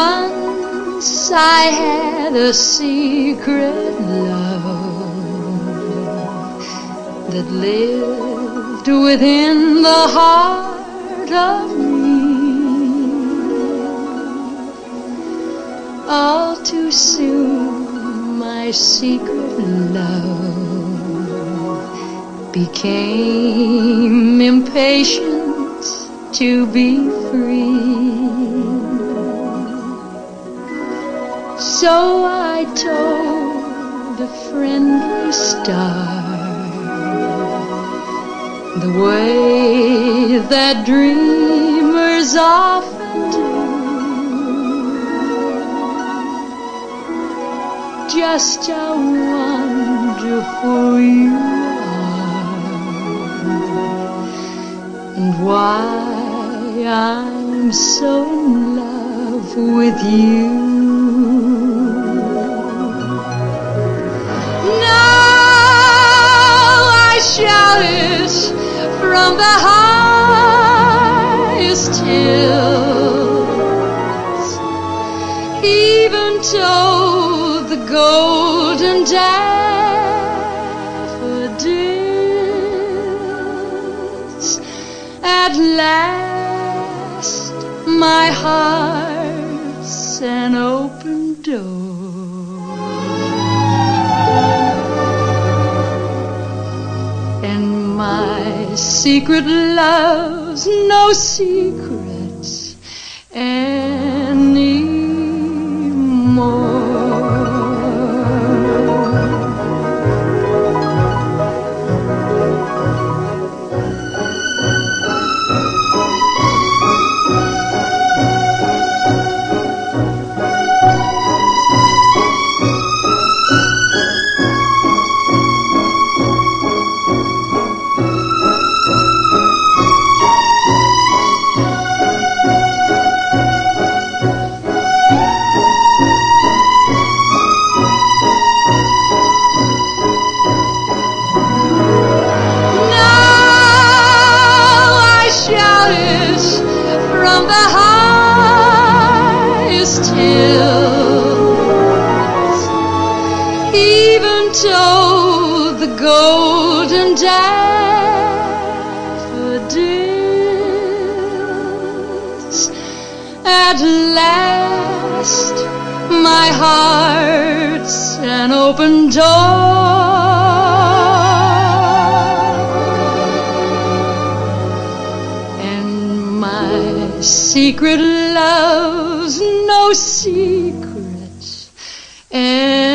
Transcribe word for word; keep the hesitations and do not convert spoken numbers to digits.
Once I had a secret love that lived within the heart of me. All too soon my secret love became impatient to be free. So I told a friendly star the way that dreamers often do. Just how wonderful you are, and why I'm so in love with you. Shout it from the highest hills, even told the golden daffodils. At last my heart's an open door. My secret love's no secret anymore. From the highest hills, even told the golden daffodils. At last my heart's an open door. Secret love's no secret. And